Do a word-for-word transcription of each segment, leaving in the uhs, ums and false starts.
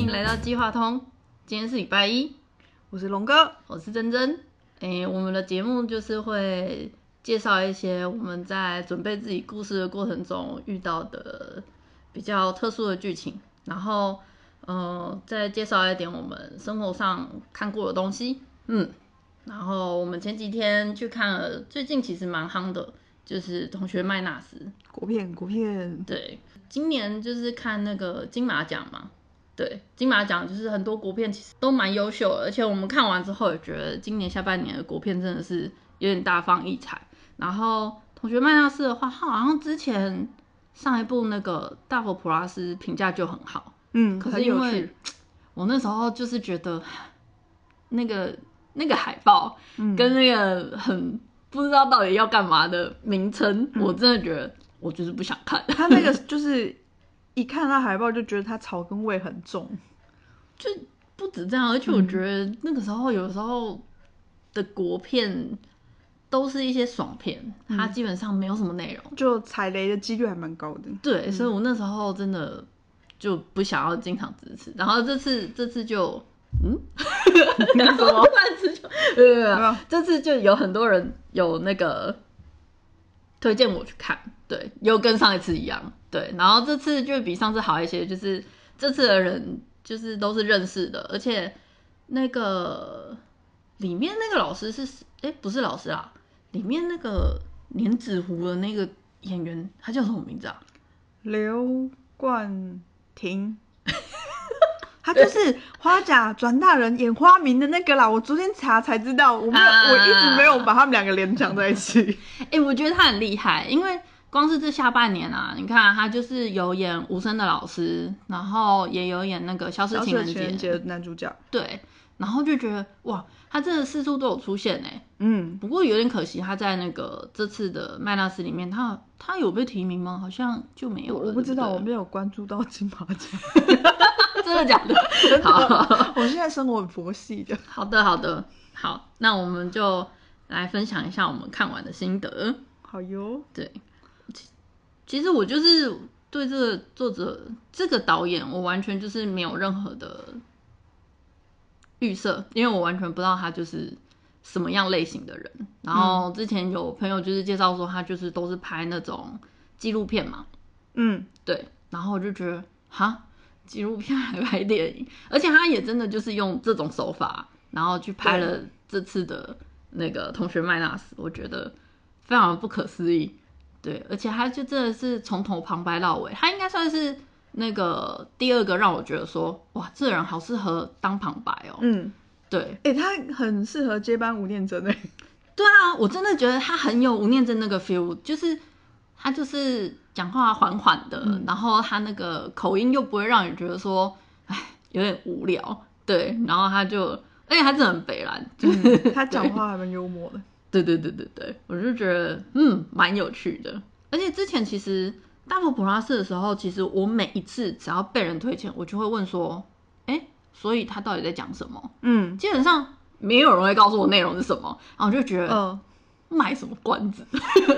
迎来到计划通，今天是礼拜一， 我是龙哥， 我是珍珍。诶，我们的节目就是会介绍一些我们在准备自己故事的过程中遇到的比较特殊的剧情，然后呃再介绍一点我们生活上看过的东西。嗯，然后我们前几天去看了，最近其实蛮夯的，就是同学麦纳斯国片国片。 对，今年就是看那个金马奖嘛。对，金马奖就是很多国片其实都蛮优秀的，而且我们看完之后也觉得今年下半年的国片真的是有点大放异彩。然后同学麦纳斯的话，他好像之前上一部那个大佛普拉斯评价就很好， 嗯， 可是因为我那时候就是觉得那个那个海报跟那个很不知道到底要干嘛的名称，嗯、我真的觉得我就是不想看。 他那个就是一看到海报就觉得他草根味很重， 就不止这样，而且我觉得那个时候有时候的国片都是一些爽片，嗯、它基本上没有什么内容， 就踩雷的几率还蛮高的。 对， 嗯、 所以我那时候真的就不想要经常支持。然后这次这次就嗯，什么饭吃就呃，这次就有很多人有那个推荐我去看，对，又跟上一次一样。对，然后这次就比上次好一些，就是这次的人就是都是认识的，而且那个里面那个老师是，哎，不是老师啊，里面那个莲子湖的那个演员，他叫什么名字啊？ 刘冠廷，他就是花甲转大人演花名的那个啦。我昨天查才知道，我没有，啊、我一直没有把他们两个联想在一起。 哎，我觉得他很厉害，因为光是这下半年啊，你看他就是有演无声的老师，然后也有演那个消失情人节， 消失情人节的男主角， 对，然后就觉得哇，他真的四处都有出现哎， 嗯， 不过有点可惜，他在那个这次的麦纳斯里面，他他有被提名吗？好像就没有了， 我, 我不知道， 对对我没有关注到金马奖， 真的假的？好， 我现在生活很佛系的。 好的，好的，好，那我们就来分享一下我们看完的心得。 好哟， 对。其实我就是对这个作者、这个导演，我完全就是没有任何的预设，因为我完全不知道他就是什么样类型的人。然后之前有朋友就是介绍说，他就是都是拍那种纪录片嘛， 嗯， 对。然后我就觉得，哈，纪录片还拍电影，而且他也真的就是用这种手法，然后去拍了这次的那个同学麦纳斯，我觉得非常不可思议。对，而且他就真的是从头旁白到尾，他应该算是那个第二个让我觉得说，哇，这人好适合当旁白哦。嗯，对， 哎、欸，他很适合接班吴念真哎。 对啊，我真的觉得他很有吴念真那个 feel， 就是他就是讲话缓缓的，嗯、然后他那个口音又不会让你觉得说，哎，有点无聊。对，然后他就，而且他真的很北蓝，就是、 嗯、他讲话还蛮幽默的。 对对对对对，我就觉得嗯蛮有趣的，而且之前其实大佛普拉斯的时候，其实我每一次只要被人推荐，我就会问说，哎，所以他到底在讲什么？嗯，基本上没有人会告诉我内容是什么，然后我就觉得，嗯，卖什么关子？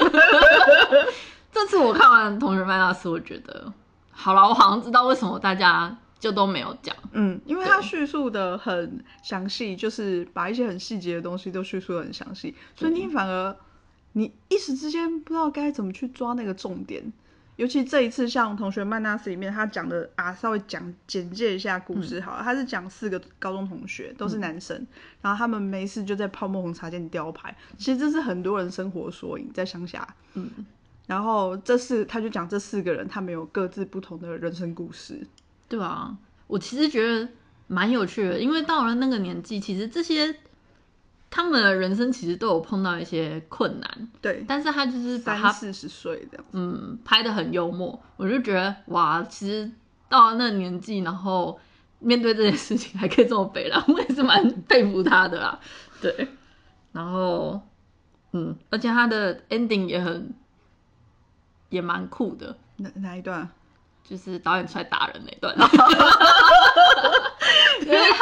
这次我看完《同学麦纳斯》，我觉得好了，我好像知道为什么大家就都没有讲， 嗯，因为他叙述的很详细，就是把一些很细节的东西都叙述的很详细，所以你反而你一时之间不知道该怎么去抓那个重点。尤其这一次像同学麦纳斯里面他讲的啊，稍微讲简介一下故事好了，嗯、他是讲四个高中同学都是男生，嗯、然后他们没事就在泡沫红茶店雕牌，其实这是很多人生活缩影，在乡下。嗯，然后这四他就讲这四个人他们有各自不同的人生故事。 对啊，我其实觉得蛮有趣的，因为到了那个年纪，其实这些他们的人生其实都有碰到一些困难， 对， 但是他就是把他三四十岁这样， 嗯，拍得很幽默，我就觉得哇，其实到了那个年纪，然后面对这件事情还可以这么北啦，我也是蛮佩服他的啦，对，然后嗯，而且他的 ending 也很也蛮酷的， 哪哪一段？ 就是导演出来打人那段，因为他一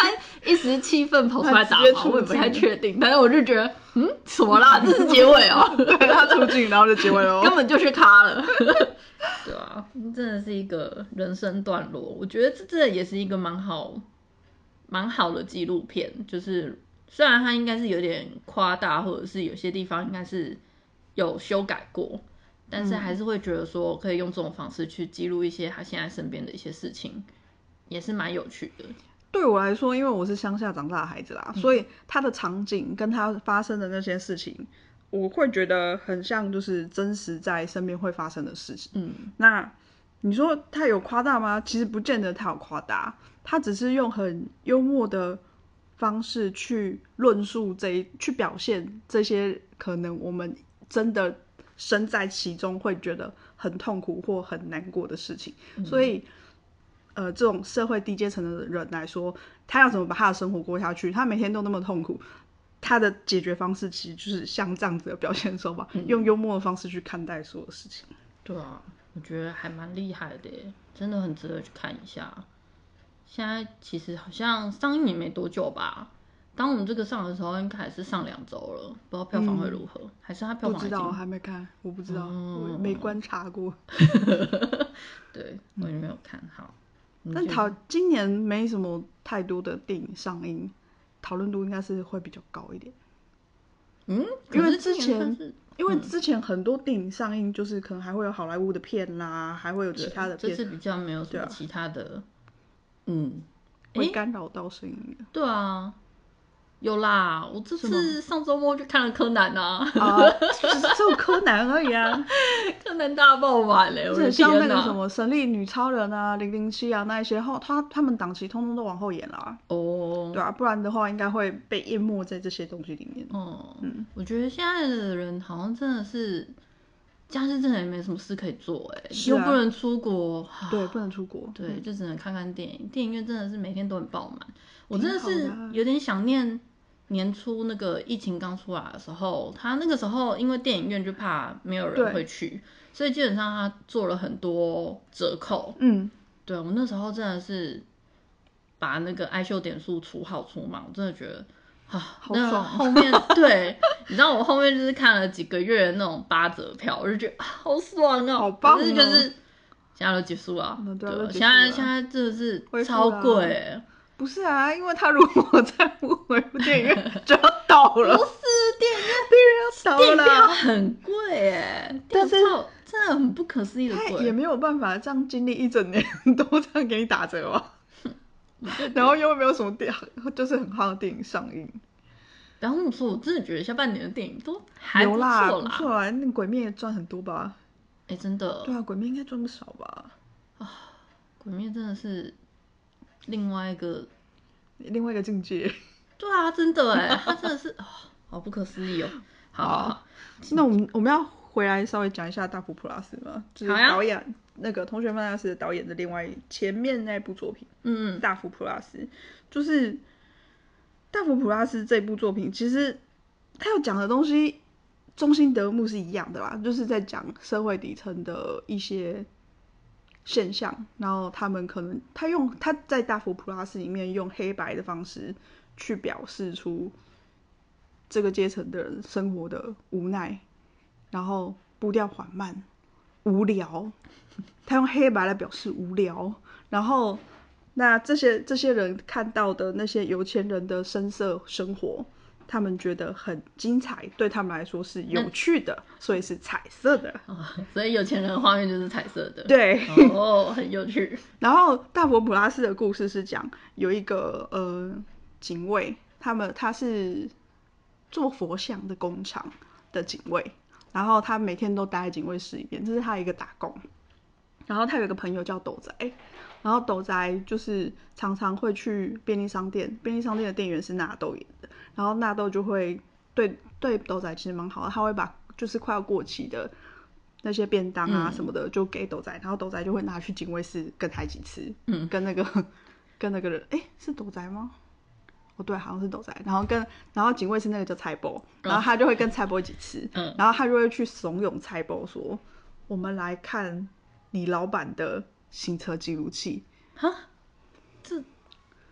一时气愤跑出来打跑，我也不太确定，但是我就觉得，嗯，什么啦？这是结尾哦、 对，他出镜，然后就结尾了， 根本就是咖了。对啊，真的是一个人生段落，我觉得这这也是一个蛮好蛮好的纪录片，就是虽然它应该是有点夸大，或者是有些地方应该是有修改过，但是还是会觉得说可以用这种方式去记录一些他现在身边的一些事情，也是蛮有趣的。 对我来说，因为我是乡下长大的孩子啦，嗯、所以他的场景跟他发生的那些事情，我会觉得很像就是真实在身边会发生的事情。嗯，那你说他有夸大吗？其实不见得他有夸大，他只是用很幽默的方式去论述这一，去表现这些可能我们真的身在其中会觉得很痛苦或很难过的事情，嗯、所以。呃，这种社会低阶层的人来说，他要怎么把他的生活过下去？他每天都那么痛苦，他的解决方式其实就是像这样子的表现手法，嗯、用幽默的方式去看待所有事情。 对啊，我觉得还蛮厉害的耶，真的很值得去看一下。现在其实好像上映也没多久吧，当我们这个上的时候，应该还是上两周了，不知道票房会如何，嗯、还是他票房已经？ 不知道，还没看，我不知道，嗯、我没观察过。 对，我也没有看好。 但讨今年没什么太多的电影上映，讨论度应该是会比较高一点。 嗯， 因为之前因为之前很多电影上映，就是可能还会有好莱坞的片啦，还会有其他的片， 这次比较没有什么其他的，啊、嗯， 会干扰到声音的。 对啊。有啦，我这次上周末就看了柯南啊， 啊，只有柯南而已啊， 柯南大爆版嘞，我的天哪！ 像那个什么神力女超人啊、零零七啊那一些后，他他们档期通通都往后延了啊。哦，对啊，不然的话应该会被淹没在这些东西里面。 哦，嗯，我觉得现在的人好像真的是假日真的也没什么事可以做，哎、啊，又不能出国， 对，不能出国， 对，嗯、就只能看看电影。电影院真的是每天都很爆满，我真的是有点想念。年初那个疫情刚出来的时候，他那个时候因为电影院就怕没有人会去，所以基本上他做了很多折扣。嗯，对，我那时候真的是把那个爱秀点数除好除满，我真的觉得啊， 好爽。 后面对，你知道我后面就是看了几个月的那种八折票，我就觉得、啊、好爽哦， 好棒哦。 可是就是现在都结束了， 嗯、对， 对，现在现在真的是超贵哎。 不是啊，因为他如果再不回电影院就要倒了。 不是电影院， 电影院要倒了， 电影票很贵哎，但是真的很不可思议的贵， 他也没有办法这样经历一整年都这样给你打折吧。然后又没有什么电，就是很好的电影上映。 然后我说，我真的觉得下半年的电影都还不错啦， 啦， 不错啦。那鬼灭赚很多吧？ 哎、欸，真的。 对啊，鬼灭应该赚不少吧？ 啊，鬼灭真的是。另外一个， 另外一个境界。 对啊，真的哎，他真的是、哦、好不可思议哦。好，好好那我们我们要回来稍微讲一下大佛普拉斯嘛，就是导演、啊、那个同学曼纳斯的导演的另外前面那部作品，嗯嗯，大佛普拉斯，就是大佛普拉斯这部作品，其实他要讲的东西中心德目是一样的啦，就是在讲社会底层的一些。现象，然后他们可能他用他在大佛普拉斯里面用黑白的方式去表示出这个阶层的人生活的无奈，然后步调缓慢、无聊。他用黑白来表示无聊，然后那这些这些人看到的那些有钱人的深色生活。他们觉得很精彩，对他们来说是有趣的，所以是彩色的、 哦、所以有钱人的画面就是彩色的， 对， 哦，很有趣。 然后大佛普拉斯的故事是讲有一个呃警卫，他们他是做佛像的工厂的警卫，然后他每天都待在警卫室里面，这是他一个打工。然后他有一个朋友叫斗仔，然后斗仔就是常常会去便利商店，便利商店的店员是纳豆演的，然后纳豆就会对对斗仔其实蛮好的，他会把就是快要过期的那些便当啊什么的就给斗仔，然后斗仔就会拿去警卫室跟他一起吃，嗯，跟那个跟那个人，哎，是斗仔吗？哦，对，好像是斗仔，然后跟然后警卫室那个叫菜包，然后他就会跟菜包一起吃，嗯，然后他就会去怂恿菜包说，我们来看你老板的行车记录器。 哈，这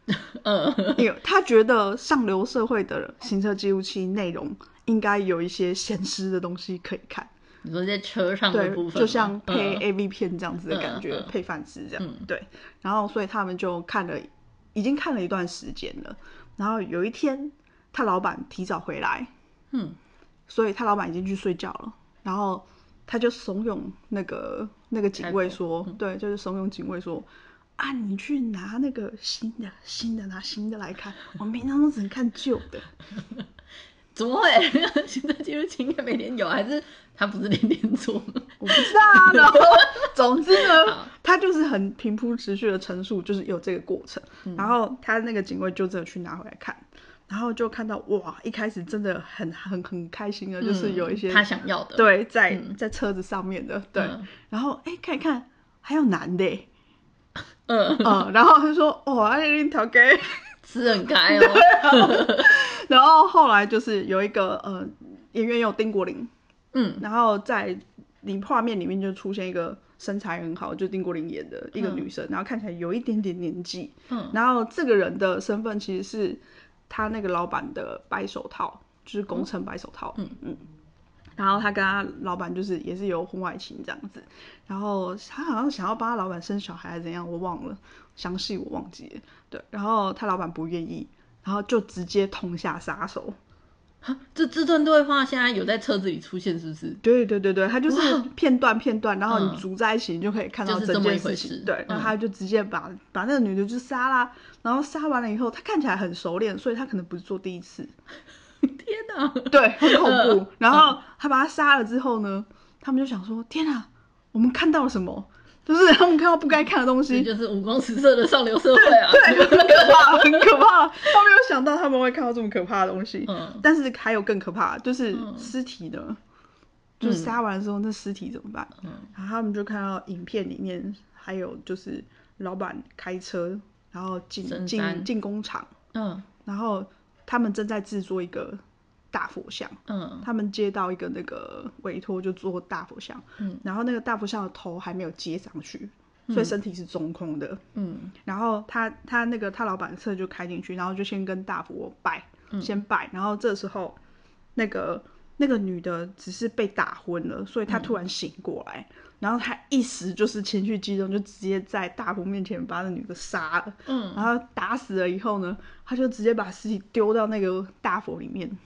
嗯， 因为他觉得上流社会的行车记录器内容应该有一些显示的东西可以看。 你说在车上的部分， 对，就像配嗯 A V 片这样子的感觉， 嗯嗯配饭吃这样、 嗯。 对，然后所以他们就看了，已经看了一段时间了。然后有一天，他老板提早回来， 嗯， 所以他老板已经去睡觉了。然后他就怂恿那个那个警卫说，嗯、对，就是怂恿警卫说。啊，你去拿那个新的，新的拿新的来看，我们平常都只能看旧的。 怎么会？行车记录器应该每天有，还是他不是天天做？ 我不知道啊。然后，总之呢，他就是很平铺直叙的陈述，就是有这个过程。嗯、然后他那个警卫就真的去拿回来看，然后就看到哇，一开始真的很很很开心的，嗯、就是有一些他想要的， 对，在、 嗯、 在车子上面的，对。 嗯、 然后哎，看一看，还有男的耶。 嗯嗯，然后他说：“哦，那那条给吃很开哦。 啊”然后后来就是有一个呃演员有丁国林，嗯，然后在你画面里面就出现一个身材很好，就丁国林演的一个女生，嗯、然后看起来有一点点年纪，嗯，然后这个人的身份其实是他那个老板的白手套，就是工程白手套，嗯嗯。然后他跟他老板就是也是有婚外情这样子，然后他好像想要帮他老板生小孩还是怎样，我忘了详细我忘记了。对，然后他老板不愿意，然后就直接痛下杀手。 这这段对话现在有在车子里出现是不是？ 对对对对，他就是片段片段，然后你组在一起，你就可以看到整件事情。 就是、 对，然后他就直接把、嗯、把那个女的就杀啦，然后杀完了以后，他看起来很熟练，所以他可能不是做第一次。 天哪， 对，很恐怖。然后他把他杀了之后呢，他们就想说：天哪，我们看到了什么？就是他们看到不该看的东西， 就是五光十色的上流社会啊， 对，对，很可怕，很可怕。他没有想到他们会看到这么可怕的东西。嗯，但是还有更可怕，就是尸体呢，嗯、就是杀完之后那尸体怎么办？嗯，然后他们就看到影片里面还有就是老板开车，然后进进进工厂，嗯，然后。他们正在制作一个大佛像，嗯，他们接到一个那个委托就做大佛像，嗯，然后那个大佛像的头还没有接上去，嗯、所以身体是中空的，嗯，然后他他那个他老板的车就开进去，然后就先跟大佛拜，嗯、先拜，然后这时候那个那个女的只是被打昏了，所以她突然醒过来。嗯，然后他一时就是情绪激动，就直接在大佛面前把那女的杀了。嗯，然后打死了以后呢，他就直接把尸体丢到那个大佛里面。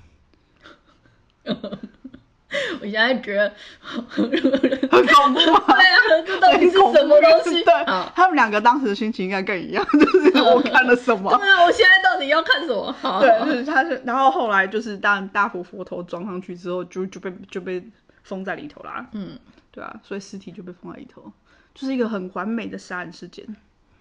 我现在觉得很恐怖啊！ 对啊，这到底是什么东西？ 对，他们两个当时的心情应该更一样，就是我看了什么？ 对啊，我现在到底要看什么？ 对，就是他是，然后后来就是当大佛佛头装上去之后，就就被就被封在里头啦。嗯。对啊，所以尸体就被封在里头，就是一个很完美的杀人事件。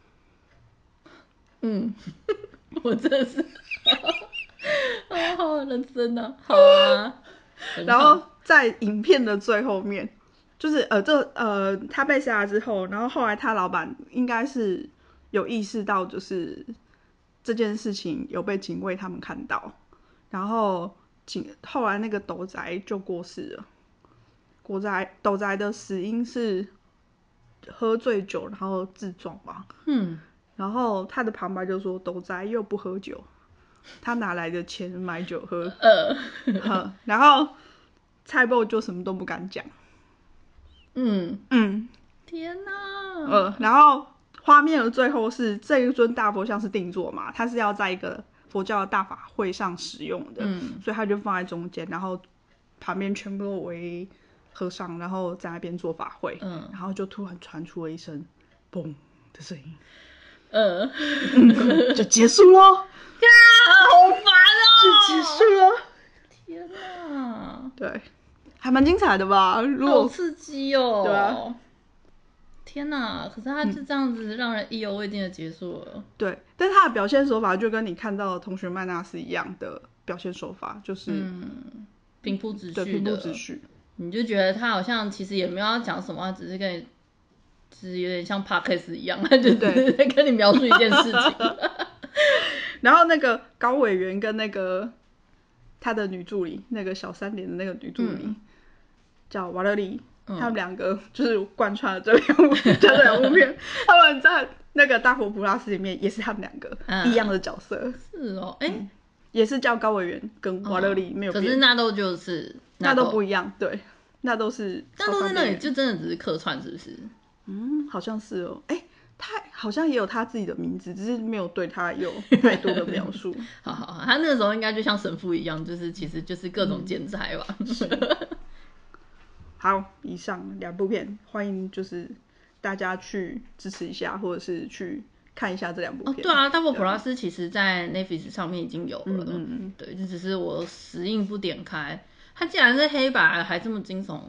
嗯，我真的是，哦，好认真啊，好啊。 然后在影片的最后面，就是呃，这呃，他被杀了之后，然后后来他老板应该是有意识到，就是这件事情有被警卫他们看到，然后警后来那个斗宅就过世了。斗宅斗宅的死因是喝醉酒然后自撞吧，嗯，然后他的旁白就说斗宅又不喝酒，他哪来的钱买酒喝？呃，然后蔡伯就什么都不敢讲，嗯嗯， 天哪， 呃，然后画面的最后是这一尊大佛像是定做嘛，它是要在一个佛教的大法会上使用的，嗯，所以他就放在中间，然后旁边全部都围和尚，然后在那边做法会，嗯，然后就突然传出了一声“嘣”的声音，呃、嗯，就结束咯。 天啊，好烦哦！ 就结束了。 天哪， 对，还蛮精彩的吧？如果好刺激哦！ 对啊， 天哪！可是他就这样子让人意犹未尽的结束了。 嗯、对，但是他的表现手法就跟你看到的同学麦纳斯一样的表现手法，就是嗯，平铺直叙的， 对，平铺直叙。 你就觉得他好像其实也没有要讲什么，只是跟你，就是有点像 podcast 一样，他就只是在跟你描述一件事情。 然后那个高委员跟那个他的女助理，那个小三连的那个女助理、嗯、叫瓦勒丽， 他们两个就是贯穿了这两部这两部片，他们在那个大佛普拉斯里面也是他们两个、嗯、一样的角色。 是哦，哎、嗯， 也是叫高委员跟瓦勒里没有变、 哦，可是那都就是那都不一样，对，那都是那都是那里就真的只是客串，是不是？ 嗯，好像是哦，哎。他好像也有他自己的名字，只是没有对他有太多的描述。 好好好，他那个时候应该就像神父一样，就是其实就是各种兼差吧。 嗯、好，以上两部片，欢迎就是大家去支持一下，或者是去看一下这两部片。 哦，对啊，大佛普拉斯其实在 Netflix 上面已经有了，嗯嗯嗯， 对，就只是我时印不点开，它既然是黑白还这么惊悚。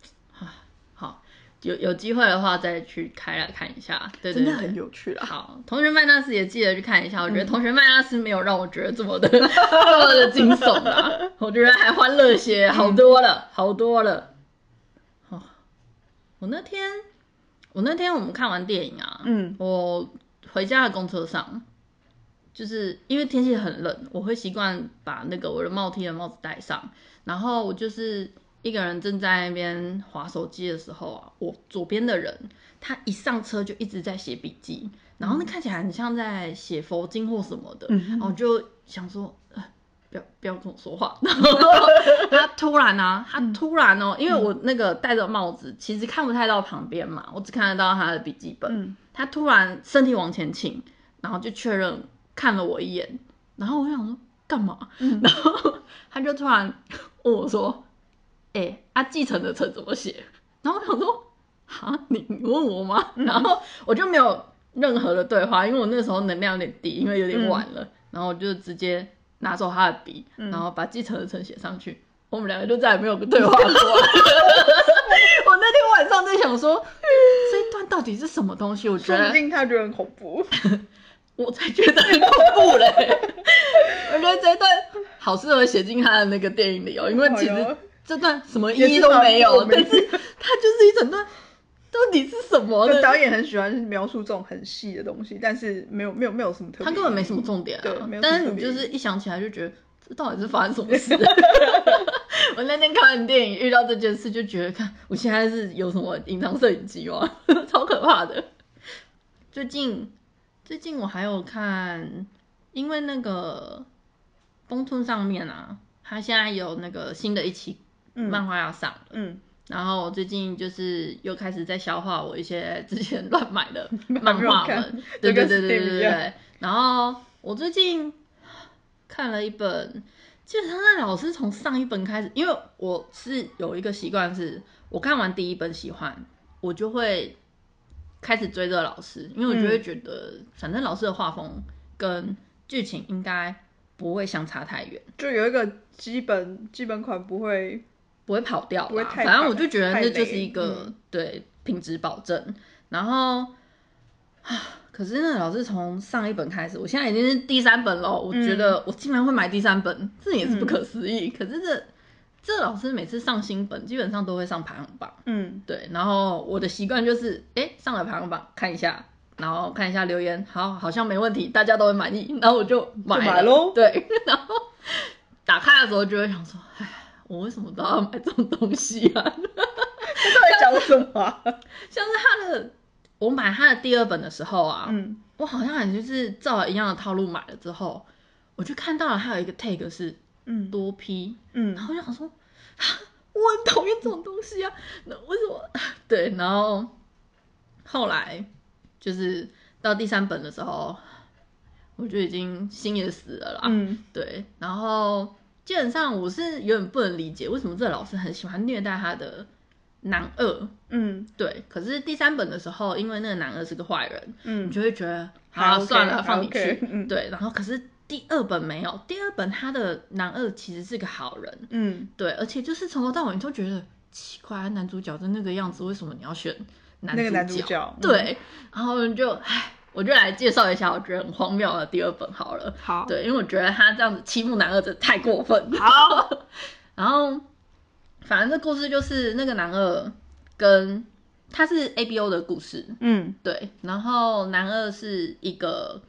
有有机会的话再去开来看一下，对对对， 真的很有趣啦。 好，同学麦纳斯也记得去看一下，我觉得同学麦纳斯没有让我觉得这么的、嗯、这么的惊悚啊，我觉得还欢乐些，好多了，好多了。哦，我那天我那天我们看完电影啊，嗯，我回家的公车上，就是因为天气很冷，我会习惯把那个我的帽 T 的帽子戴上，然后我就是一个人正在那边滑手机的时候啊，我左边的人他一上车就一直在写笔记，然后那看起来很像在写佛经或什么的，嗯、然后我就想说，呃、不要不要跟我说话。然后他突然啊，他突然哦，因为我那个戴着帽子，其实看不太到旁边嘛，我只看得到他的笔记本。嗯、他突然身体往前倾，然后就确认看了我一眼，然后我想说干嘛？嗯、然后他就突然问我说。哎、欸，啊，继承的成怎么写？然后我想说，哈，你你问我吗？嗯、然后我就没有任何的对话，因为我那时候能量有点低，因为有点晚了。嗯、然后我就直接拿走他的笔，嗯、然后把继承的成写上去。我们两个就再也没有对话过了。我那天晚上在想说，这一段到底是什么东西？我觉得， 说不定他觉得很恐怖， 我才觉得很恐怖嘞。我觉得这一段好适合写进他的那个电影里哦，因为其实。这段什么意义都没有，但是它就是一整段，到底是什么呢？ 导演很喜欢描述这种很细的东西，但是没有没有没有什么特别， 他根本没什么重点啊。 对， 但是你就是一想起来就觉得这到底是发生什么事？我那天看完电影遇到这件事，就觉得看我现在是有什么隐藏摄影机吗？超可怕的。最近最近我还有看，因为那个风兔上面啊，它现在有那个新的一期。漫画要上了，嗯，然后我最近就是又开始在消化我一些之前乱买的漫画们，对对对对对对对。然后我最近看了一本，基本上那老师从上一本开始，因为我是有一个习惯是，我看完第一本喜欢，我就会开始追这个老师，因为我就会觉得，嗯、反正老师的画风跟剧情应该不会相差太远， 就有一个基本基本款不会。 不会跑掉啦，反正我就觉得这就是一个、嗯、对品质保证。然后可是那老师从上一本开始，我现在已经是第三本了，我觉得我竟然会买第三本，嗯、这也是不可思议。嗯、可是这这老师每次上新本，基本上都会上排行榜，嗯，对。然后我的习惯就是，哎，上了排行榜看一下，然后看一下留言，好，好像没问题，大家都会满意，然后我就买了， 就买咯对。然后打开的时候就会想说，哎。我为什么都要买这种东西啊？他到底讲什么、啊？ 像是他的，我买他的第二本的时候啊，嗯，我好像也就是照了一样的套路买了之后，我就看到了他有一个 tag 是嗯多批，嗯，然后我就想说，我很讨厌这种东西啊，那为什么？对，然后后来就是到第三本的时候，我就已经心也死了啦，嗯，对，然后。基本上我是有点不能理解为什么这个老师很喜欢虐待他的男二，嗯，对。可是第三本的时候，因为那个男二是个坏人，嗯，你就会觉得好算了，放你去，嗯，对。然后可是第二本没有，第二本他的男二其实是个好人，嗯，对，而且就是从头到尾你都觉得奇怪，男主角的那个样子，为什么你要选男主角？ 那个男主角， 嗯、对，然后就唉。我就来介绍一下我觉得很荒谬的第二本好了。 好， 对，因为我觉得他这样子欺负男二真的太过分。好，然后反正这故事就是那个男二跟他是 A B O 的故事，嗯，对，然后男二是一个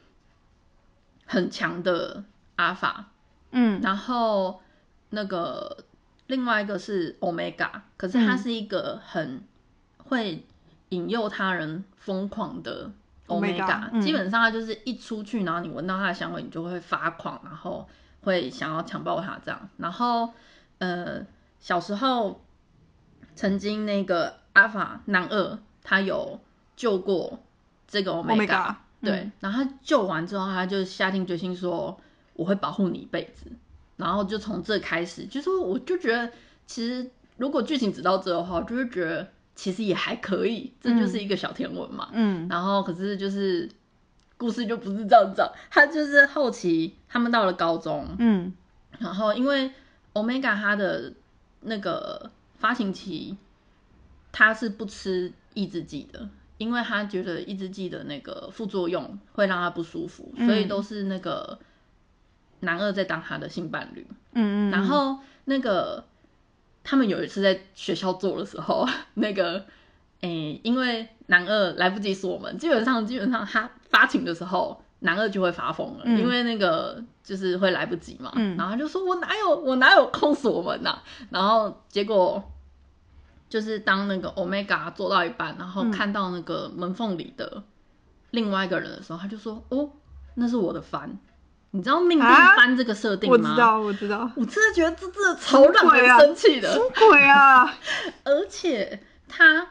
很强的阿法，嗯，然后那个另外一个是 Omega， 可是他是一个很会引诱他人疯狂的 Omega，, Omega、嗯、基本上他就是一出去，然后你闻到他的香味，你就会发狂，然后会想要强暴他这样。然后呃，小时候曾经那个阿法男二，他有救过这个 Omega，, Omega 对、嗯，然后他救完之后，他就下定决心说我会保护你一辈子。然后就从这开始，就是我就觉得，其实如果剧情只到这的话，我就会觉得其实也还可以，这就是一个小甜文嘛。嗯。然后可是就是故事就不是这样子，他就是后期他们到了高中，嗯，然后因为 Omega 他的那个发情期，他是不吃抑制剂的，因为他觉得抑制剂的那个副作用会让他不舒服，嗯、所以都是那个。男二在当他的性伴侣，嗯嗯，然后那个他们有一次在学校做的时候，那个诶，因为男二来不及锁门，基本上基本上他发情的时候，男二就会发疯了，嗯、因为那个就是会来不及嘛，嗯，然后他就说我哪有我哪有空锁门啊，然后结果就是当那个 Omega 做到一半，然后看到那个门缝里的另外一个人的时候，他就说哦，那是我的帆。你知道命定番这个设定吗、啊？ 我知道，我知道。 我真的觉得这真的超让人生气的。 什么鬼啊！ 而且他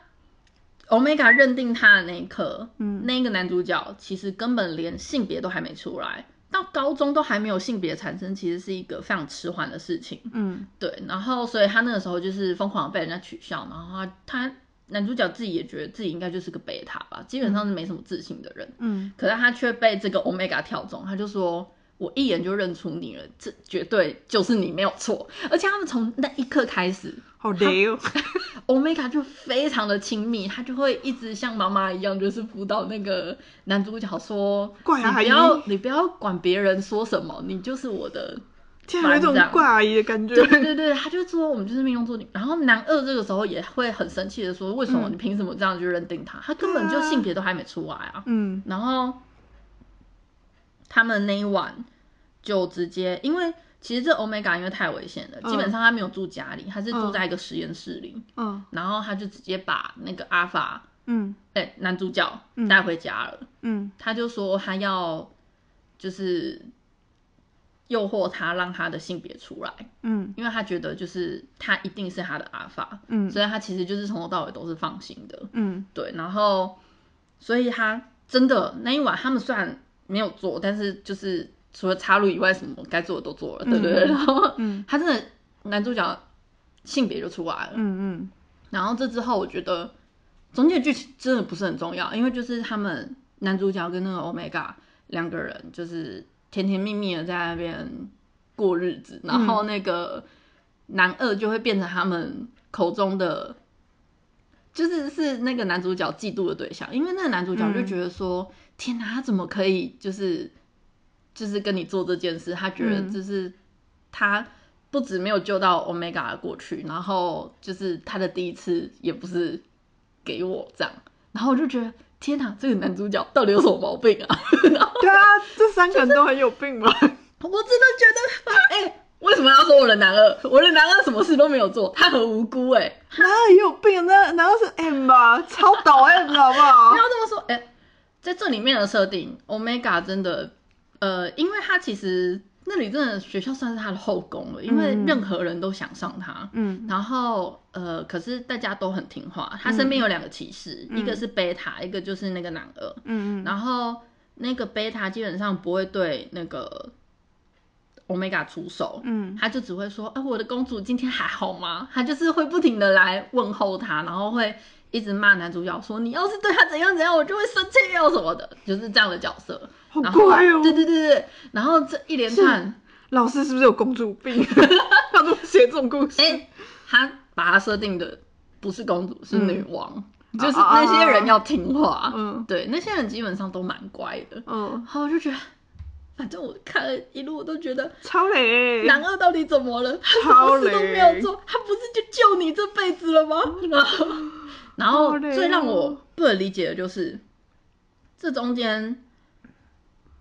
Omega 认定他的那一刻，嗯，那个男主角其实根本连性别都还没出来，到高中都还没有性别产生，其实是一个非常迟缓的事情。嗯，对。然后，所以他那个时候就是疯狂被人家取笑，然后他他男主角自己也觉得自己应该就是个贝塔吧，基本上是没什么自信的人。嗯，可是他却被这个 Omega 挑中，他就说。我一眼就认出你了，这绝对就是你没有错。而且他们从那一刻开始， 好雷哦 ，Omega 就非常的亲密，他就会一直像妈妈一样，就是辅导那个男主角说：“ 怪阿姨， 你不要你不要管别人说什么，你就是我的。” 天啊，有一种怪阿姨的感觉。 对对对，他就说我们就是命中注定。然后男二这个时候也会很生气的说：“为什么你凭什么这样就认定他？他根本就性别都还没出来啊。”嗯，然后。他们那一晚就直接，因为其实这 Omega 因为太危险了，嗯、基本上他没有住家里，他是住在一个实验室里，嗯，然后他就直接把那个阿法，嗯，哎、欸，男主角带回家了，嗯，他就说他要就是诱惑他，让他的性别出来，嗯，因为他觉得就是他一定是他的阿法，嗯，所以他其实就是从头到尾都是放心的，嗯，对，然后所以他真的那一晚他们虽然没有做，但是就是除了插入以外，什么该做的都做了，对不对？嗯、然后，嗯，他真的男主角性别就出来了，嗯嗯。然后这之后，我觉得中间的剧情真的不是很重要，因为就是他们男主角跟那个 Omega 两个人就是甜甜蜜蜜的在那边过日子，然后那个男二就会变成他们口中的。就是是那个男主角嫉妒的对象，因为那个男主角就觉得说，嗯、天哪，他怎么可以就是就是跟你做这件事？他觉得就是他不止没有救到 Omega 的过去，然后就是他的第一次也不是给我这样，然后我就觉得天哪，这个男主角到底有什么毛病啊？ 对啊，这三个人都很有病吧？ 我真的觉得，哎、欸。为什么要说我的男二？我的男二什么事都没有做，他很无辜哎、欸。 哪有病？那难道是 M 吧？超导 M 好不好？ 不要这么说，哎、欸，在这里面的设定 ，Omega 真的，呃，因为他其实那里真的学校算是他的后宫了，因为任何人都想上他，嗯，然后呃，可是大家都很听话。他身边有两个骑士，嗯、一个是贝塔，一个就是那个男二，嗯嗯，然后那个贝塔基本上不会对那个。Omega 出手，嗯，他就只会说，啊，我的公主今天还好吗？他就是会不停的来问候他，然后会一直骂男主角说，你要是对他怎样怎样，我就会生气哦什么的，就是这样的角色。 好乖哦！ 对对对对，然后这一连串， 老师是不是有公主病？他怎么写这种故事？ 哎、欸，他把他设定的不是公主，是女王。嗯，就是那些人要听话，嗯，对，那些人基本上都蛮乖的，嗯，然后我就觉得。反正我看了一路，我都觉得超雷。 男二到底怎么了？他什么事都没有做，他不是就救你这辈子了吗？然后，然后最让我不能理解的就是，这中间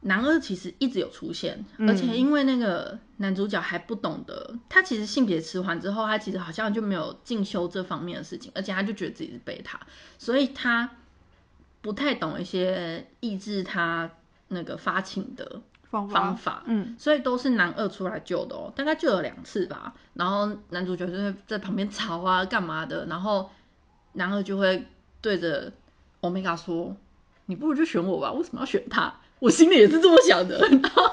男二其实一直有出现，嗯、而且因为那个男主角还不懂得，他其实性别迟缓之后，他其实好像就没有进修这方面的事情，而且他就觉得自己是贝塔，所以他不太懂一些抑制他那个发情的方法，方法嗯，所以都是男二出来救的哦，大概救了两次吧，然后男主角就会在旁边吵啊干嘛的，然后男二就会对着 Omega 说：“你不如就选我吧，为什么要选他？”我心里也是这么想的，然后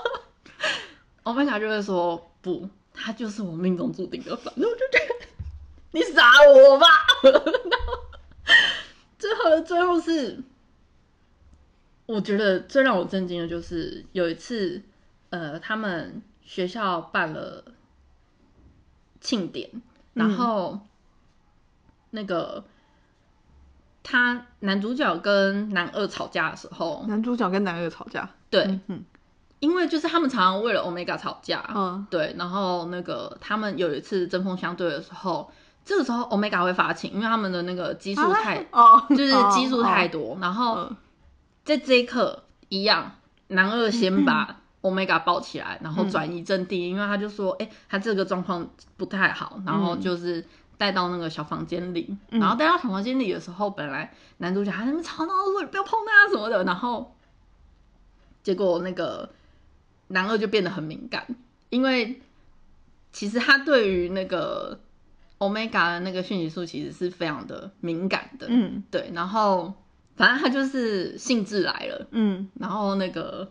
Omega 就会说：“不，他就是我命中注定的。”反正我就觉得你傻我吧。然后最后的最后是，我觉得最让我震惊的就是有一次，呃，他们学校办了庆典，然后那个。他男主角跟男二吵架的时候， 男主角跟男二吵架， 对，嗯嗯、因为就是他们常常为了 Omega 吵架，嗯，对，然后那个他们有一次针锋相对的时候，这个时候 Omega 会发情，因为他们的那个基数太，啊、就是基数太多，哦、然后在这一刻一样，男二先把 Omega 抱起来，然后转移阵地，嗯、因为他就说，哎、欸，他这个状况不太好，然后就是。带到那个小房间里，然后带到小房间里的时候，嗯、本来男主角还在那边吵闹说你不要碰他什么的，然后结果那个男二就变得很敏感，因为其实他对于那个 Omega 的那个讯息素其实是非常的敏感的，嗯，对，然后反正他就是兴致来了，嗯，然后那个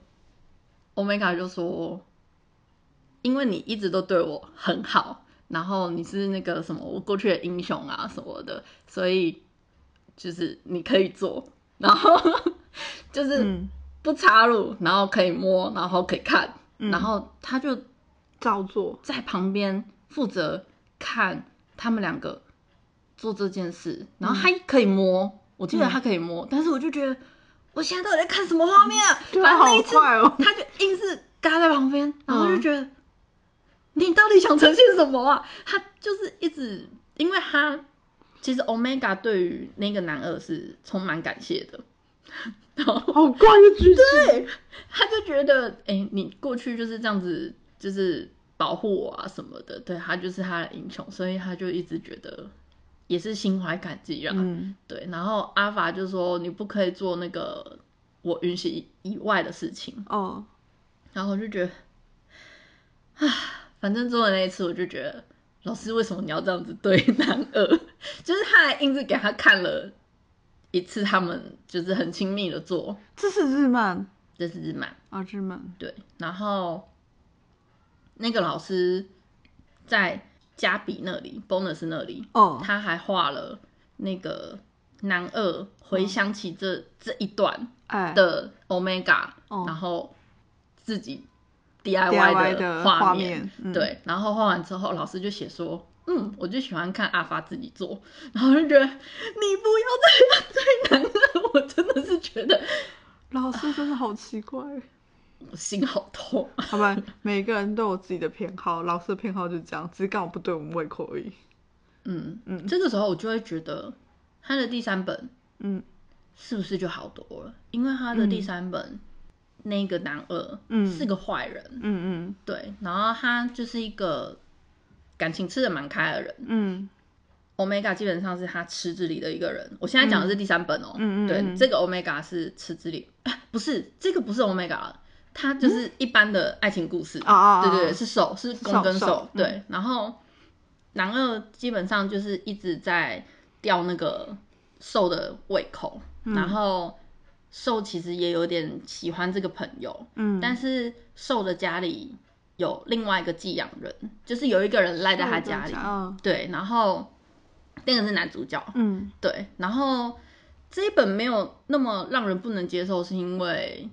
Omega 就说，因为你一直都对我很好。然后你是那个什么我过去的英雄啊什么的，所以就是你可以做，然后就是不插入，然后可以摸，然后可以看，嗯、然后他就照做， 在旁边负责看他们两个做这件事，然后他可以摸，嗯、我记得他可以摸，嗯、但是我就觉得我现在到底在看什么画面啊？ 对，好快哦！ 他就硬是嘎在旁边，然后就觉得。嗯你到底想呈现什么啊？他就是一直，因为他其实 Omega 对于那个男二是充满感谢的， 好怪的剧情。 对，他就觉得，哎、欸，你过去就是这样子，就是保护我啊什么的，对他就是他的英雄，所以他就一直觉得也是心怀感激啊。嗯，对。然后阿法就说你不可以做那个我允许以外的事情哦，然后我就觉得，啊。反正做的那一次，我就觉得老师为什么你要这样子对男二？就是他还硬是给他看了一次，他们就是很亲密的做。 这是日漫， 这是日漫啊，日漫对。然后那个老师在加比那里 ，bonus 那里，哦，他还画了那个男二回想起这、哦、这一段的 Omega，、哦、然后自己。D I Y 的画面，嗯、对，然后画完之后，老师就写说，嗯，我就喜欢看阿发自己做，然后就觉得你不要这样对男二，我真的是觉得老师真的好奇怪， 我心好痛。 好吧，每个人都有自己的偏好，老师的偏好就是这样，只是刚好不对我们胃口而已。 嗯嗯，这个时候我就会觉得他的第三本，嗯，是不是就好多了？因为他的第三本。嗯那个男二是个坏人，嗯嗯，对，然后他就是一个感情吃得蛮开的人，嗯 ，Omega 基本上是他池子里的一个人。我现在讲的是第三本哦，嗯嗯，对，这个 Omega 是池子里，不是这个不是 Omega， 他就是一般的爱情故事，啊、嗯、对对对，是受是攻跟受，对，嗯、然后男二基本上就是一直在吊那个受的胃口，嗯、然后。受其实也有点喜欢这个朋友，嗯，但是受的家里有另外一个寄养人，就是有一个人赖在他家里，家对，然后那个是男主角，嗯，对，然后这一本没有那么让人不能接受，是因为，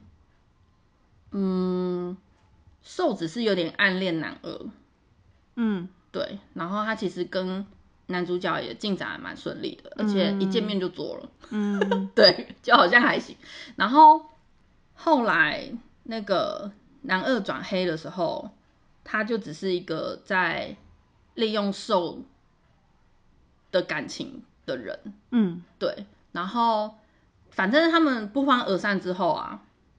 嗯，受只是有点暗恋男二，嗯，对，然后他其实跟男主角也进展还蛮顺利的，而且一见面就做了，嗯，对，就好像还行。然后后来那个男二转黑的时候，他就只是一个在利用受的感情的人，嗯，对。然后反正他们不欢而散之后啊，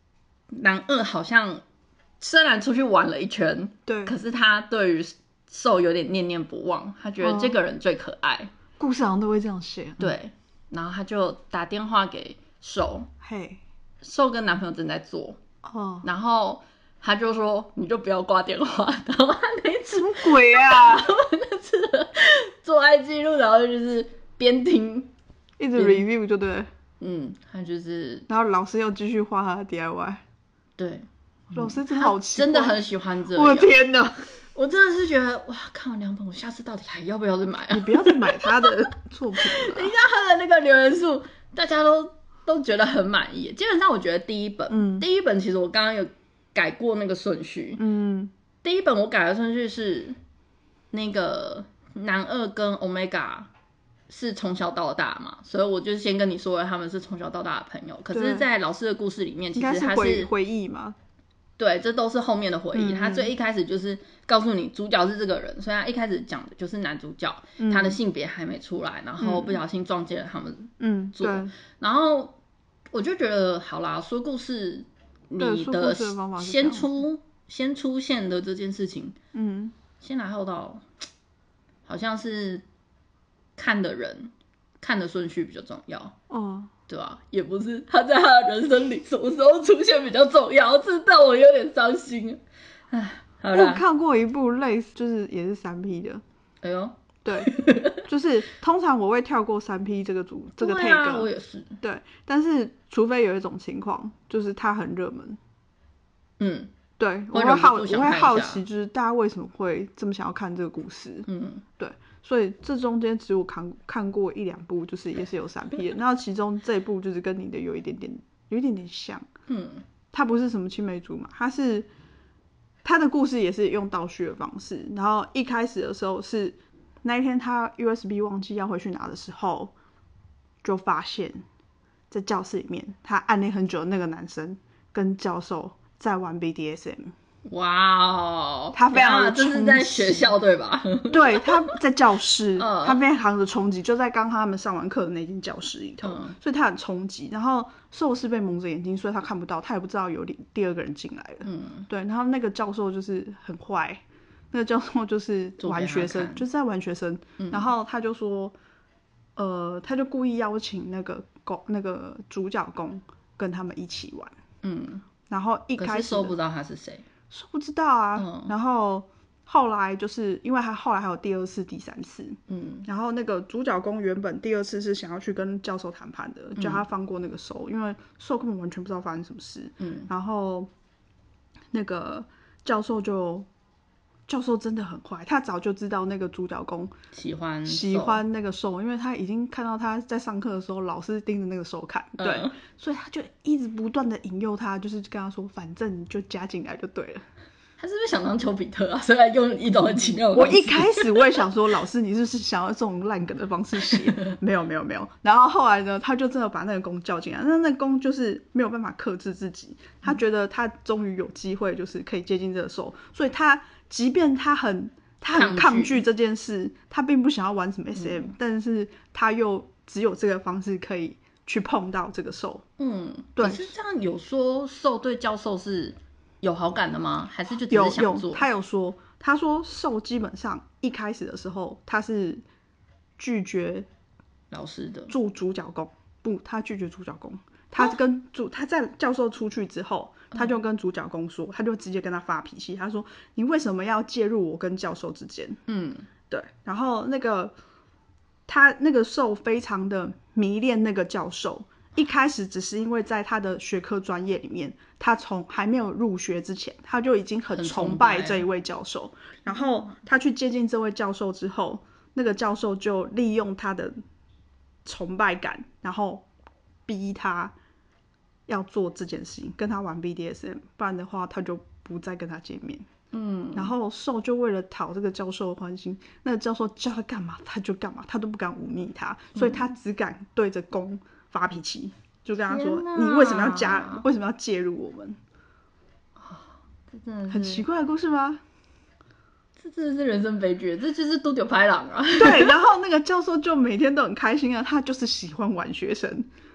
男二好像虽然出去玩了一圈， 对， 可是他对于受有点念念不忘，他觉得这个人最可爱。哦、 故事好像都会这样写。 对，然后他就打电话给受， 嘿， 受跟男朋友正在做， 哦， 然后他就说你就不要挂电话，然后他那一次什么鬼啊？ 他们那次的做爱记录，然后就是边听一直 review 就对了。 嗯，他就是， 然后老师又继续画他的 D I Y。 对， 老师真的好奇怪， 真的很喜欢这样。 我的天哪！ 我真的是觉得哇，看完两本，我下次到底还要不要再买啊？ 你不要再买他的作品了。 等一下他的那个留言数，大家都都觉得很满意。基本上我觉得第一本，嗯，第一本其实我刚刚有改过那个顺序，嗯，第一本我改的顺序是那个男二跟 Omega 是从小到大嘛，所以我就先跟你说了他们是从小到大的朋友。可是，在老师的故事里面，其实他是应该是回回忆嘛。 对，这都是后面的回忆。嗯、他最一开始就是告诉你主角是这个人，所以他一开始讲的就是男主角，嗯、他的性别还没出来，然后不小心撞见了他们做。嗯、然后我就觉得，好啦，说故事，你的先出先出现的这件事情，嗯，先来后到，好像是看的人看的顺序比较重要。哦。对吧、啊？也不是他在他的人生里什么时候出现比较重要，这让我有点伤心。唉，好啦， 我看过一部类似，就是也是三 P 的。 哎呦， 对，就是通常我会跳过三 P 这个组这个 tag，、 啊、我也是。 对，但是除非有一种情况，就是它很热门。嗯，对，我会好我会好奇，就是大家为什么会这么想要看这个故事？嗯，对。所以这中间只有看看过一两部，就是也是有三 P 的，然后其中这一部就是跟你的有一点点有一点点像，嗯，它不是什么青梅竹马，它是它的故事也是用倒叙的方式，然后一开始的时候是那一天他 U S B 忘记要回去拿的时候，就发现在教室里面他暗恋很久的那个男生跟教授在玩 B D S M。 哇哦， 他非常的这是在学校对吧？ 对，他在教室，嗯、他非常的冲击，就在刚他们上完课的那间教室里头，嗯、所以他很冲击。然后寿是被蒙着眼睛，所以他看不到，他也不知道有第二个人进来了。嗯，对。然后那个教授就是很坏，那个教授就是玩学生，就是在玩学生。嗯、然后他就说，呃，他就故意邀请那个公那个主角公跟他们一起玩。嗯，然后一开始寿不知道他是谁。 说不知道啊，嗯、然后后来就是因为他后来还有第二次、第三次，嗯，然后那个主角公原本第二次是想要去跟教授谈判的，嗯、叫他放过那个受，因为受根本完全不知道发生什么事，嗯，然后那个教授就教授真的很坏，他早就知道那个主角公喜欢喜欢那个受，因为他已经看到他在上课的时候老是盯着那个受看，对，嗯、所以他就一直不断的引诱他，就是跟他说，反正你就加进来就对了。 他是不是想当丘比特啊？所以用一种很奇妙的方式。我一开始我也想说，老师你是不是想要这种烂梗的方式写？没有没有没有。然后后来呢，他就真的把那个公叫进来，那那个公就是没有办法克制自己，他觉得他终于有机会，就是可以接近这个受，所以他即便他很他很抗拒这件事，他并不想要玩什么 S M，、嗯、但是他又只有这个方式可以去碰到这个受。嗯，对。 可是这样有说受对教授是有好感的吗？还是就只是想做？ 有有，他有说，他说受基本上一开始的时候他是拒绝老师的助主角公，不，他拒绝主角公，他跟主、哦、他在教授出去之后，他就跟主角公说，他就直接跟他发脾气，他说你为什么要介入我跟教授之间？嗯，对，然后那个他那个受非常的迷恋那个教授。一开始只是因为在他的学科专业里面，他从还没有入学之前，他就已经很崇拜这一位教授。然后他去接近这位教授之后，那个教授就利用他的崇拜感，然后逼他要做这件事情，跟他玩 B D S M， 不然的话他就不再跟他见面。嗯，然后受就为了讨这个教授的欢心，那个教授叫他干嘛他就干嘛，他都不敢忤逆他，所以他只敢对着公发脾气，就跟他说：“你为什么要加？为什么要介入我们？” 这真的是很奇怪的故事吗？ 这真的是人生悲剧，这就是都丢拍郎啊！ 对，然后那个教授就每天都很开心啊，他就是喜欢玩学生。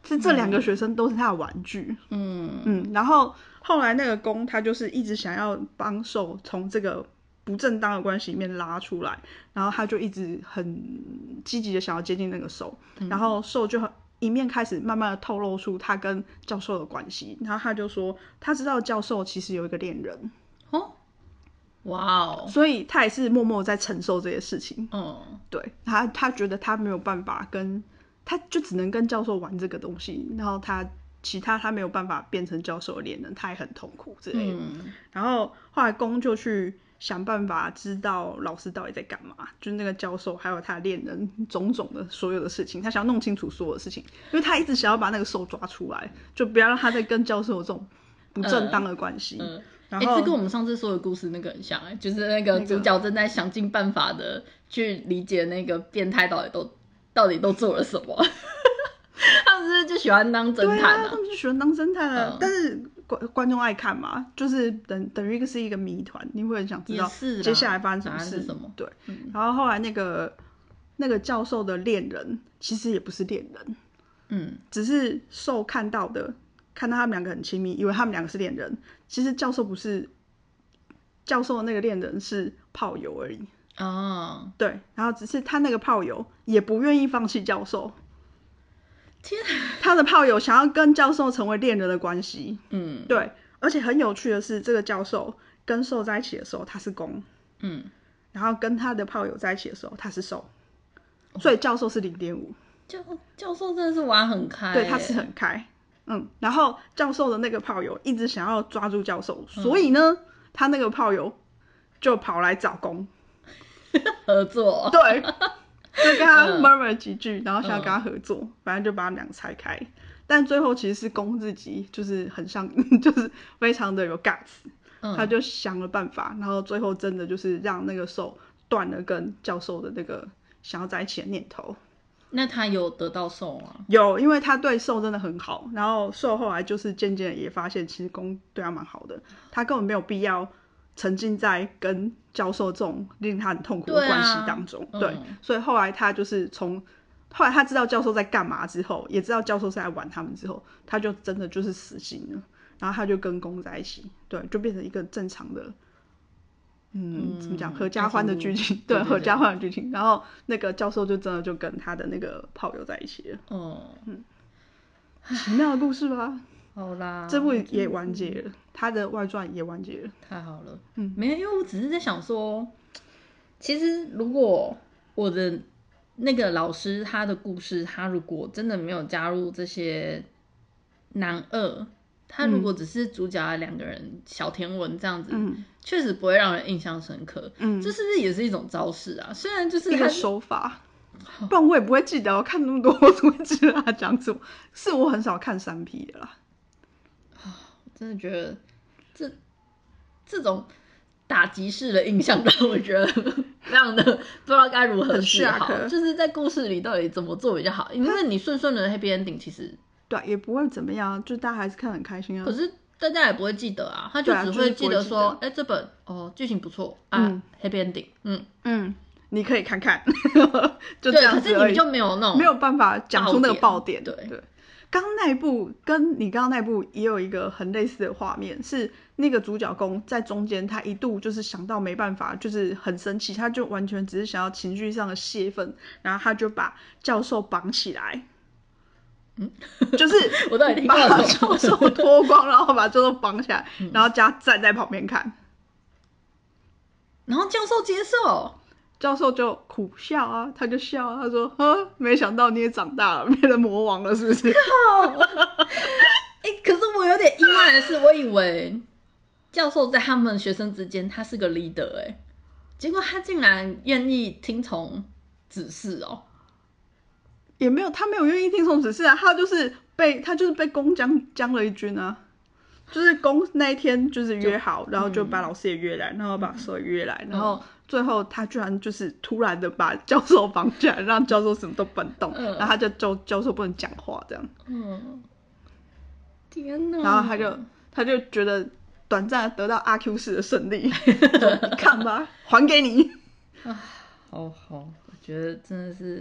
是这两个学生都是他的玩具。嗯嗯，然后后来那个公他就是一直想要帮受从这个不正当的关系里面拉出来，然后他就一直很积极的想要接近那个受，嗯、然后受就很一面开始慢慢的透露出他跟教授的关系，然后他就说他知道教授其实有一个恋人。哦， 哇哦！ 所以他也是默默在承受这些事情。嗯，对他，他觉得他没有办法跟，他就只能跟教授玩这个东西，然后他其他他没有办法变成教授的恋人，他也很痛苦之类的。嗯、然后后来公就去想办法知道老师到底在干嘛，就是那个教授还有他的恋人种种的所有的事情，他想要弄清楚所有的事情，因为他一直想要把那个受抓出来，就不要让他再跟教授有这种不正当的关系。嗯嗯哎、欸，这跟我们上次说的故事那个很像、欸，就是那个主角正在想尽办法的去理解那个变态到底都到底都做了什么。他们是不是就喜欢当侦探啊？ 对啊，他们就喜欢当侦探啊。嗯、但是观观众爱看嘛，就是等等于一个是一个谜团，你会很想知道接下来发生什么事。 什么对、嗯，然后后来那个那个教授的恋人其实也不是恋人，嗯，只是受看到的。看到他们两个很亲密，以为他们两个是恋人，其实教授不是，教授的那个恋人是炮友而已。哦，对，然后只是他那个炮友也不愿意放弃教授。天，他的炮友想要跟教授成为恋人的关系。嗯，对，而且很有趣的是，这个教授跟受在一起的时候他是攻，嗯，然后跟他的炮友在一起的时候他是受，所以教授是 零点五。 教教授真的是玩很开、欸， 对，他是很开。嗯，然后教授的那个炮友一直想要抓住教授，嗯、所以呢，他那个炮友就跑来找公合作， 对，就跟他 murmur 几句，然后想要跟他合作，嗯、反正就把他们两个拆开。但最后其实是公自己就是很像，就是非常的有 guts，、嗯、他就想了办法，然后最后真的就是让那个受断了跟教授的那个想要在一起的念头。 那他有得到受吗？ 有，因为他对受真的很好，然后受后来就是渐渐也发现其实公对他蛮好的，他根本没有必要沉浸在跟教授这种令他很痛苦的关系当中。对,、啊对、嗯，所以后来他就是从后来他知道教授在干嘛之后，也知道教授是在玩他们之后，他就真的就是死心了，然后他就跟公在一起，对，就变成一个正常的。嗯，怎么讲？合家欢的剧情，对，合家欢的剧情。然后那个教授就真的就跟他的那个炮友在一起了。哦，嗯，奇妙的故事吧？ 好啦， 这部也完结了，他的外传也完结了。 太好了，嗯，没有，因为我只是在想说，其实如果我的那个老师他的故事，他如果真的没有加入这些男二。他如果只是主角的两个人小甜文这样子，确、嗯、实不会让人印象深刻。嗯，这是不是也是一种招式啊？虽然就是一个手法，不然我也不会记得。我看那么多，我怎么会记得他讲什么？是我很少看三 P 的啦。 我真的觉得这这种打击式的印象让我觉得非常的不知道该如何是好。就是在故事里到底怎么做比较好？因为你顺顺的 happy ending 其实。 对，也不会怎么样，就大家还是看很开心啊。 可是大家也不会记得啊，他就只会记得说，哎、啊就是欸，这本哦剧情不错啊、嗯、，happy ending， 嗯嗯，你可以看看，就这样子而已。 可是你就没有那种没有办法讲出那个爆点。对对，刚刚那一部跟你刚刚那一部也有一个很类似的画面，是那个主角公在中间，他一度就是想到没办法，就是很生气，他就完全只是想要情绪上的泄愤，然后他就把教授绑起来。嗯，就是我到底听到把教授脱光，然后把教授绑起来，嗯、然后加站在旁边看， 然后教授接受， 教授就苦笑啊，他就笑啊，他说：“呵，没想到你也长大了，变成魔王了，是不是？”靠！ 哎、欸，可是我有点意外的是，我以为教授在他们学生之间他是个 leader， 哎，结果他竟然愿意听从指示哦。 也没有，他没有愿意听从指示啊，他就是被他就是被公将将了一军啊，就是公那一天就是约好，然后就把老师也约来，然后把所有约来，嗯、然后最后他居然就是突然的把教授绑起来，让教授什么都不能动，嗯、然后他就教教授不能讲话这样。嗯， 天哪！ 然后他就他就觉得短暂的得到阿 Q 式的胜利，你看吧，还给你。 啊，好好，我觉得真的是。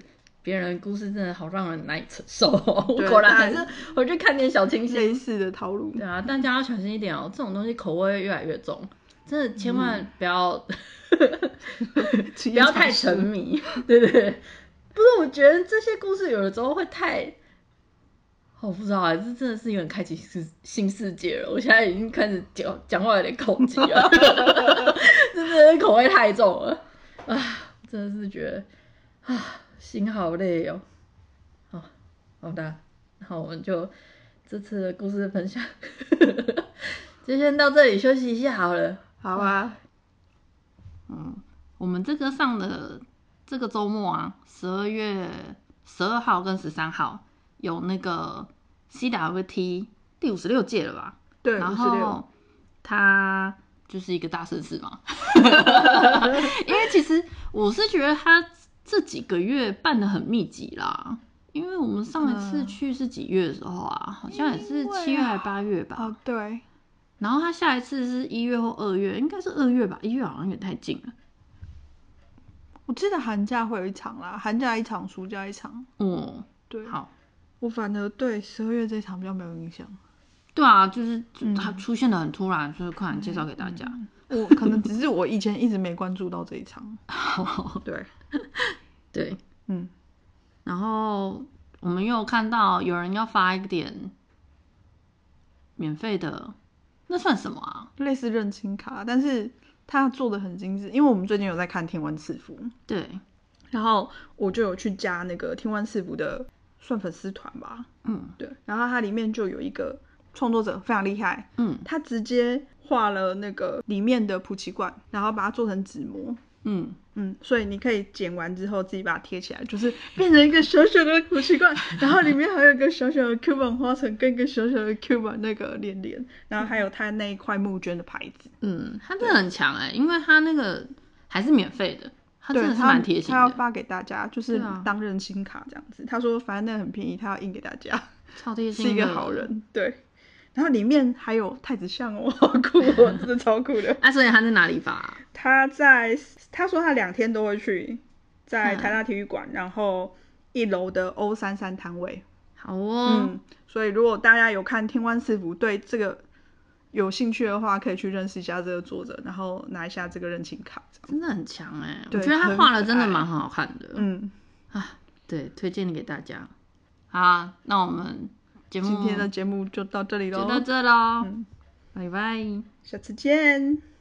别人的故事真的好让人难以承受哦。我果然还是回去看点小清新类似的套路。 对啊，大家要小心一点哦，这种东西口味越来越重，真的千万不要、嗯、不要太沉迷，对对对。不是，我觉得这些故事有的时候会太，我不知道啊，这真的是有点开启新世界了。我现在已经开始讲讲话有点口急了，这真的口味太重了啊！真的是觉得啊，心好累哦。好，好的，那我们就这次的故事分享就先到这里休息一下好了。 好啊， 嗯，我们这个上的这个周末啊，十二月十二号跟十三号有那个 C W T 第五十六届了吧？ 对， 然五十六。 后它就是一个大盛事嘛，因为其实我是觉得它这几个月办得很密集啦。因为我们上一次去是几月的时候啊？嗯、好像也是七月还八月吧？ 哦，对。 然后他下一次是一月或二月，应该是二月吧？一月好像也太近了。 我记得寒假会有一场啦，寒假一场，暑假一场。 嗯， 对。 好， 我反而对十二月这一场比较没有印象。 对啊，就是就它出现的很突然，所以快点介绍给大家。 嗯、我可能只是我以前一直没关注到这一场。对， 对， 嗯。 然后我们又看到有人要发一点免费的，那算什么啊？ 类似认亲卡，但是他做的很精致，因为我们最近有在看《天湾赐福》， 对， 然后我就有去加那个《天湾赐福》的算粉丝团吧， 嗯， 对，然后它里面就有一个创作者非常厉害， 嗯， 他直接画了那个里面的普奇罐，然后把它做成纸模。嗯嗯，所以你可以剪完之后自己把它贴起来，就是变成一个小小的普奇罐，然后里面还有一个小小的 Q 版花城跟一个小小的 Q 版那个连连，然后还有它那一块募捐的牌子。 嗯，它真的很强哎、欸，因为它那个还是免费的，它真的是蛮贴心的。 他要发给大家，就是当认亲卡这样子。他说反正那很便宜，他要印给大家， 超贴心的， 是一个好人。对。然后里面还有太子像哦，好酷哦，真的超酷的。 啊，所以他在哪里发、啊？ 他在，他说他两天都会去，在台大体育馆，嗯、然后一楼的 O 三三摊位。 好哦。嗯， 所以如果大家有看《天湾赐福》，对这个有兴趣的话，可以去认识一下这个作者，然后拿一下这个认亲卡。 真的很强哎、欸，我觉得他画的真的蛮好看的。 嗯， 啊，对，推荐给大家。好，那我们。 今天的节目就到这里咯， 就到这咯，嗯，拜拜， 下次见。